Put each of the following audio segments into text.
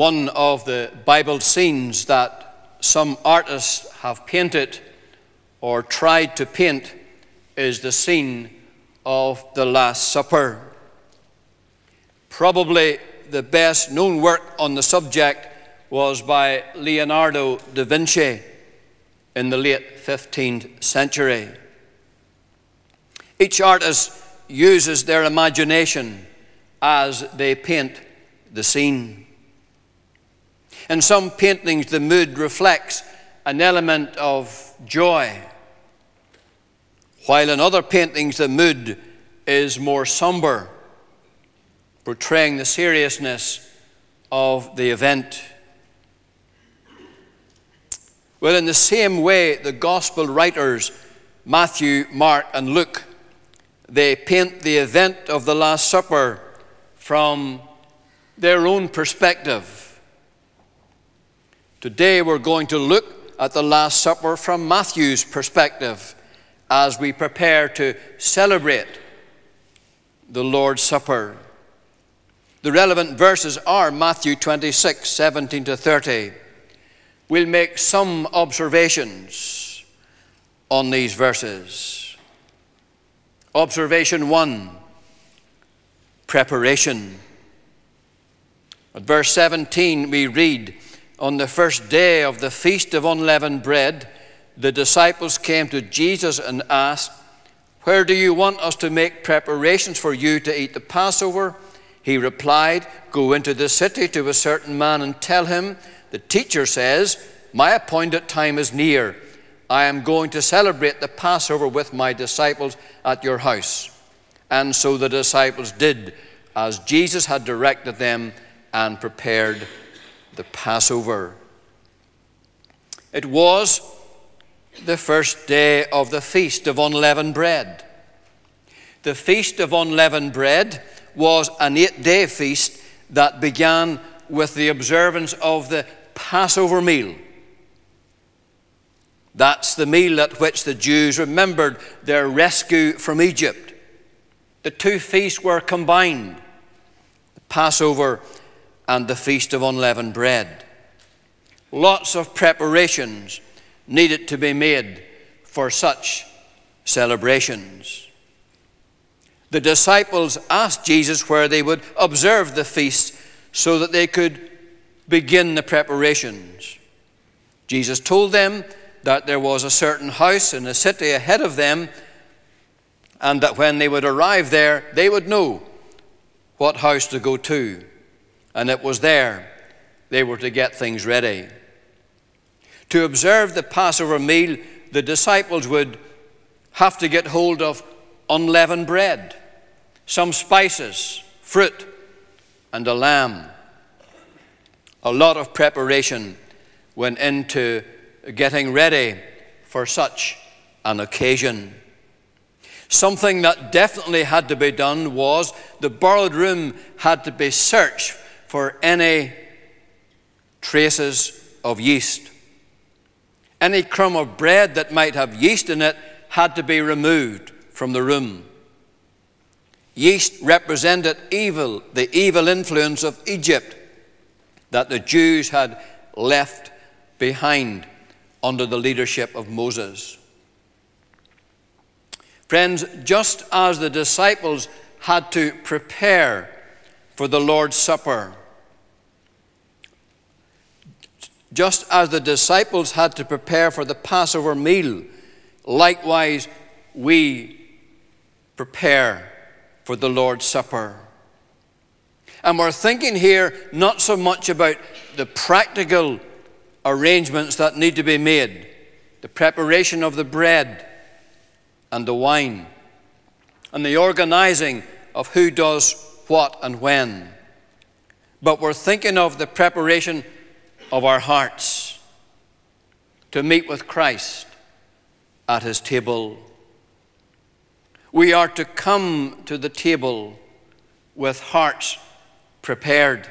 one of the Bible scenes that some artists have painted or tried to paint is the scene of the Last Supper. Probably the best known work on the subject was by Leonardo da Vinci in the late 15th century. Each artist uses their imagination as they paint the scene. In some paintings, the mood reflects an element of joy, while in other paintings, the mood is more somber, portraying the seriousness of the event. Well, in the same way, the gospel writers, Matthew, Mark, and Luke, they paint the event of the Last Supper from their own perspective. Today we're going to look at the Last Supper from Matthew's perspective as we prepare to celebrate the Lord's Supper. The relevant verses are Matthew 26, 17 to 30. We'll make some observations on these verses. Observation 1, preparation. At verse 17 we read, "On the first day of the Feast of Unleavened Bread, the disciples came to Jesus and asked, 'Where do you want us to make preparations for you to eat the Passover?' He replied, 'Go into the city to a certain man and tell him, the teacher says, my appointed time is near. I am going to celebrate the Passover with my disciples at your house.' And so the disciples did as Jesus had directed them and prepared the Passover." It was the first day of the Feast of Unleavened Bread. The Feast of Unleavened Bread was an 8-day feast that began with the observance of the Passover meal. That's the meal at which the Jews remembered their rescue from Egypt. The two feasts were combined, the Passover and the Feast of Unleavened Bread. Lots of preparations needed to be made for such celebrations. The disciples asked Jesus where they would observe the feast so that they could begin the preparations. Jesus told them that there was a certain house in the city ahead of them, and that when they would arrive there, they would know what house to go to. And it was there they were to get things ready. To observe the Passover meal, the disciples would have to get hold of unleavened bread, some spices, fruit, and a lamb. A lot of preparation went into getting ready for such an occasion. Something that definitely had to be done was the borrowed room had to be searched for any traces of yeast. Any crumb of bread that might have yeast in it had to be removed from the room. Yeast represented evil, the evil influence of Egypt that the Jews had left behind under the leadership of Moses. Friends, just as the disciples had to prepare for the Lord's Supper, just as the disciples had to prepare for the Passover meal, likewise we prepare for the Lord's Supper. And we're thinking here not so much about the practical arrangements that need to be made, the preparation of the bread and the wine, and the organizing of who does what and when. But we're thinking of the preparation of our hearts to meet with Christ at his table. We are to come to the table with hearts prepared,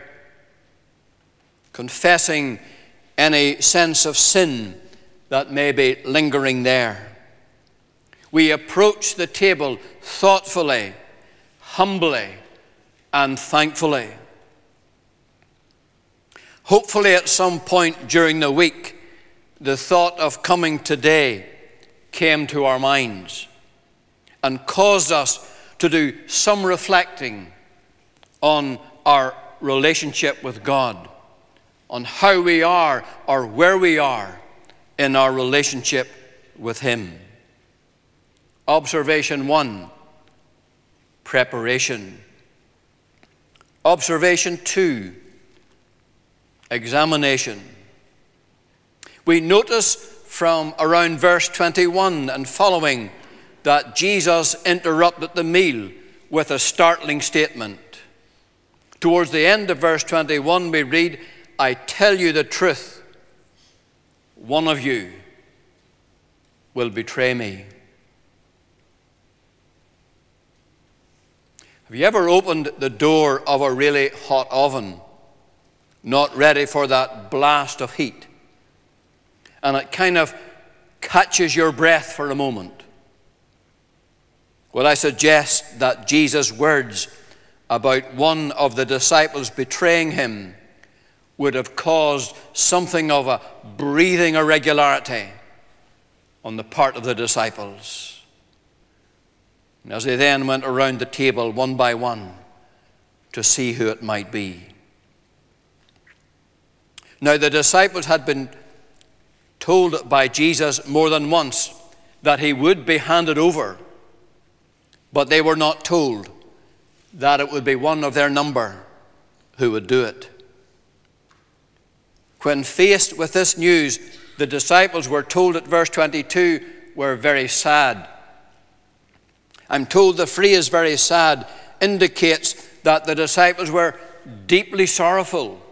confessing any sense of sin that may be lingering there. We approach the table thoughtfully, humbly, and thankfully. Hopefully at some point during the week, the thought of coming today came to our minds and caused us to do some reflecting on our relationship with God, on how we are or where we are in our relationship with Him. Observation 1, preparation. Observation 2, examination. We notice from around verse 21 and following that Jesus interrupted the meal with a startling statement. Towards the end of verse 21 we read, "I tell you the truth, one of you will betray me." Have you ever opened the door of a really hot oven, not ready for that blast of heat, and it kind of catches your breath for a moment? Well, I suggest that Jesus' words about one of the disciples betraying him would have caused something of a breathing irregularity on the part of the disciples. And as they then went around the table one by one to see who it might be. Now, the disciples had been told by Jesus more than once that he would be handed over, but they were not told that it would be one of their number who would do it. When faced with this news, the disciples were told at verse 22 were very sad. I'm told the phrase "very sad" indicates that the disciples were deeply sorrowful.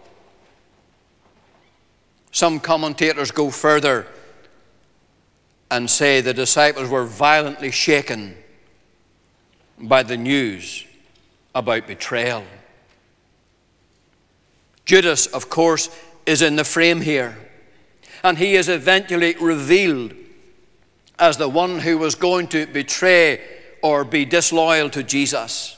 Some commentators go further and say the disciples were violently shaken by the news about betrayal. Judas, of course, is in the frame here, and he is eventually revealed as the one who was going to betray or be disloyal to Jesus.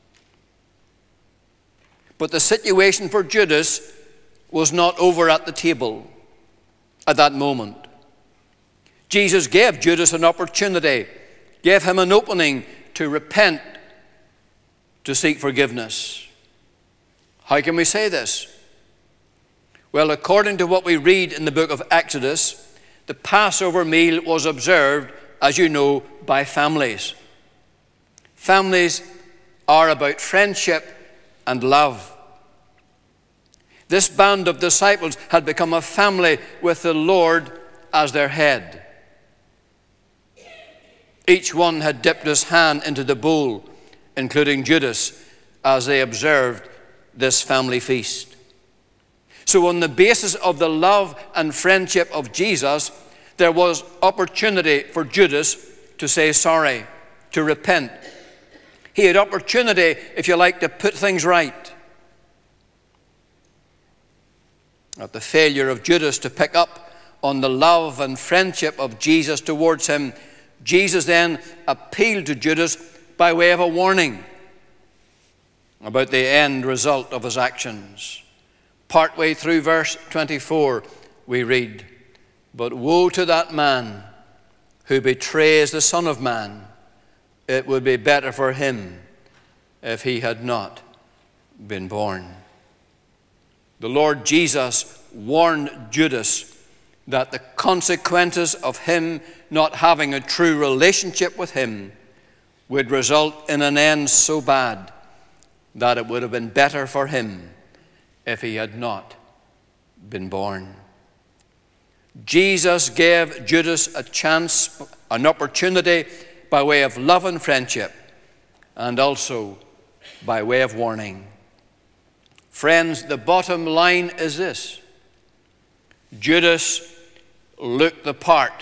But the situation for Judas was not over at the table at that moment. Jesus gave Judas an opportunity, gave him an opening to repent, to seek forgiveness. How can we say this? Well, according to what we read in the book of Exodus, the Passover meal was observed, as you know, by families. Families are about friendship and love. This band of disciples had become a family with the Lord as their head. Each one had dipped his hand into the bowl, including Judas, as they observed this family feast. So on the basis of the love and friendship of Jesus, there was opportunity for Judas to say sorry, to repent. He had opportunity, if you like, to put things right. At the failure of Judas to pick up on the love and friendship of Jesus towards him, Jesus then appealed to Judas by way of a warning about the end result of his actions. Partway through verse 24, we read, "But woe to that man who betrays the Son of Man. It would be better for him if he had not been born." The Lord Jesus warned Judas that the consequences of him not having a true relationship with him would result in an end so bad that it would have been better for him if he had not been born. Jesus gave Judas a chance, an opportunity by way of love and friendship, and also by way of warning. Friends, the bottom line is this: Judas looked the part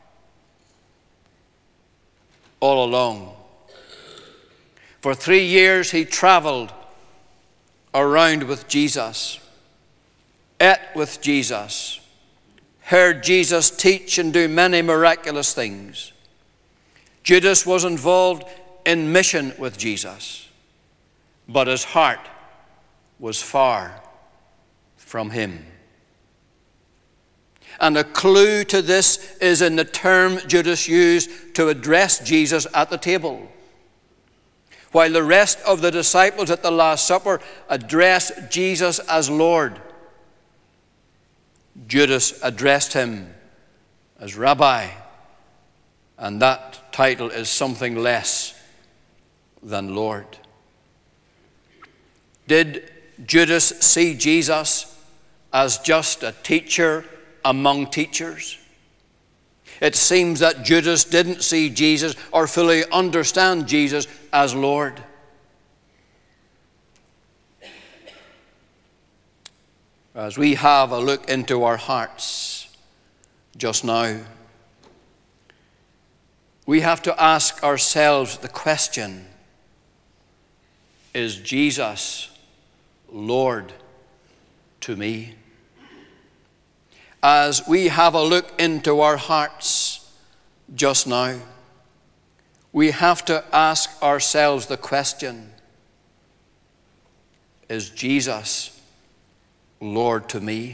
all along. For 3 years he traveled around with Jesus, ate with Jesus, heard Jesus teach and do many miraculous things. Judas was involved in mission with Jesus, but his heart was far from him. And a clue to this is in the term Judas used to address Jesus at the table. While the rest of the disciples at the Last Supper addressed Jesus as Lord, Judas addressed him as Rabbi, and that title is something less than Lord. Did Judas see Jesus as just a teacher among teachers? It seems that Judas didn't see Jesus or fully understand Jesus as Lord. As we have a look into our hearts just now, we have to ask ourselves the question, is Jesus Lord to me? As we have a look into our hearts just now, we have to ask ourselves the question, is Jesus Lord to me?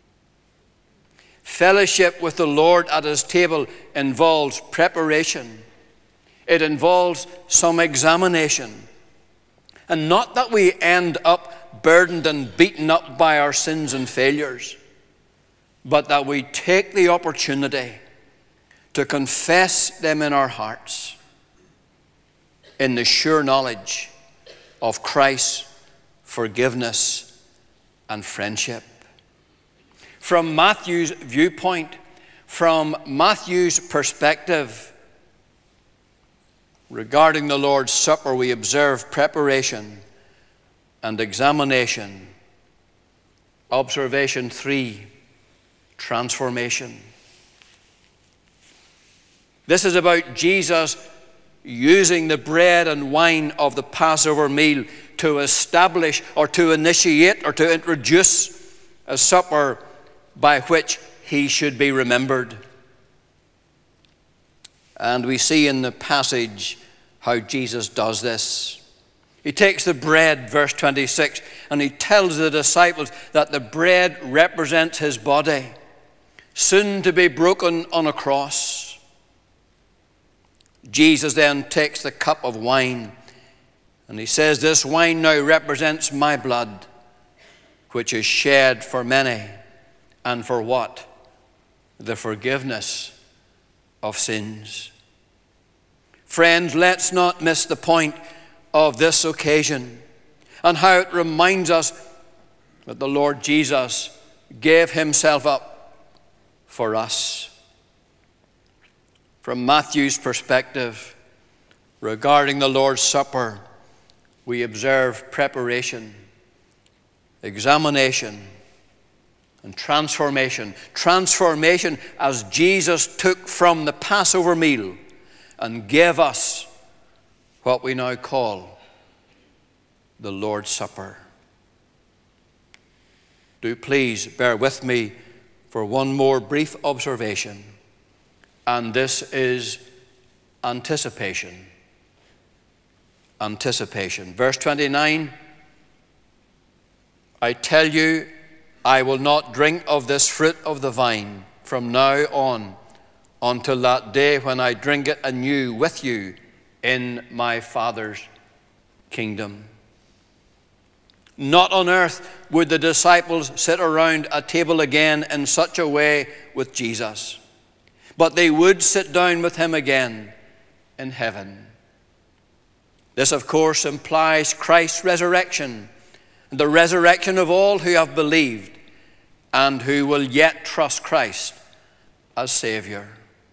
Fellowship with the Lord at his table involves preparation. It involves some examination. And not that we end up burdened and beaten up by our sins and failures, but that we take the opportunity to confess them in our hearts in the sure knowledge of Christ's forgiveness and friendship. From Matthew's viewpoint, from Matthew's perspective, regarding the Lord's Supper, we observe preparation and examination. Observation 3, transformation. This is about Jesus using the bread and wine of the Passover meal to establish or to initiate or to introduce a supper by which he should be remembered. And we see in the passage how Jesus does this. He takes the bread, verse 26, and he tells the disciples that the bread represents his body, soon to be broken on a cross. Jesus then takes the cup of wine, and he says, this wine now represents my blood, which is shed for many. And for what? The forgiveness of sins. Friends, let's not miss the point of this occasion and how it reminds us that the Lord Jesus gave himself up for us. From Matthew's perspective, regarding the Lord's Supper, we observe preparation, examination, and transformation. Transformation as Jesus took from the Passover meal and gave us what we now call the Lord's Supper. Do please bear with me for one more brief observation, and this is anticipation. Anticipation. Verse 29, I tell you, I will not drink of this fruit of the vine from now on until that day when I drink it anew with you in my Father's kingdom. Not on earth would the disciples sit around a table again in such a way with Jesus, but they would sit down with him again in heaven. This, of course, implies Christ's resurrection, the resurrection of all who have believed and who will yet trust Christ as Savior.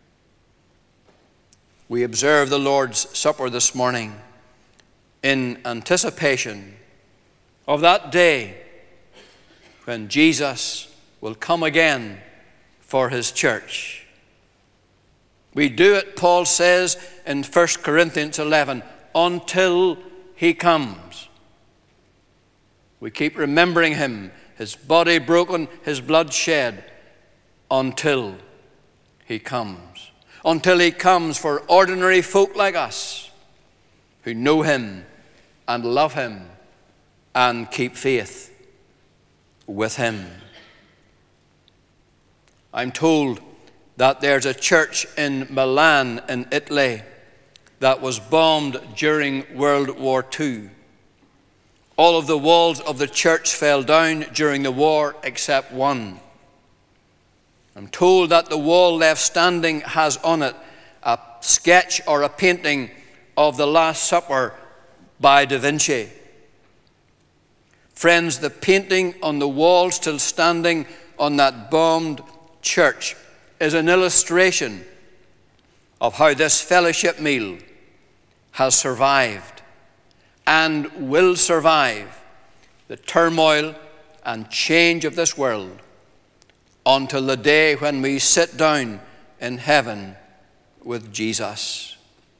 We observe the Lord's Supper this morning in anticipation of that day when Jesus will come again for his church. We do it, Paul says in 1 Corinthians 11, until he comes. We keep remembering him, his body broken, his blood shed, until he comes. Until he comes for ordinary folk like us who know him and love him and keep faith with him. I'm told that there's a church in Milan in Italy that was bombed during World War II. All of the walls of the church fell down during the war except one. I'm told that the wall left standing has on it a sketch or a painting of the Last Supper by Da Vinci. Friends, the painting on the wall still standing on that bombed church is an illustration of how this fellowship meal has survived and will survive the turmoil and change of this world until the day when we sit down in heaven with Jesus.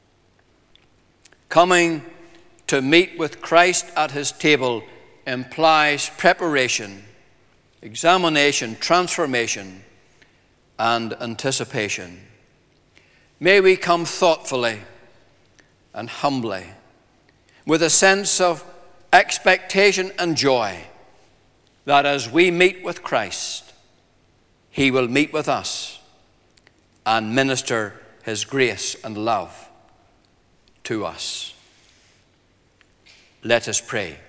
Coming to meet with Christ at his table implies preparation, examination, transformation, and anticipation. May we come thoughtfully and humbly, with a sense of expectation and joy that as we meet with Christ, he will meet with us and minister his grace and love to us. Let us pray.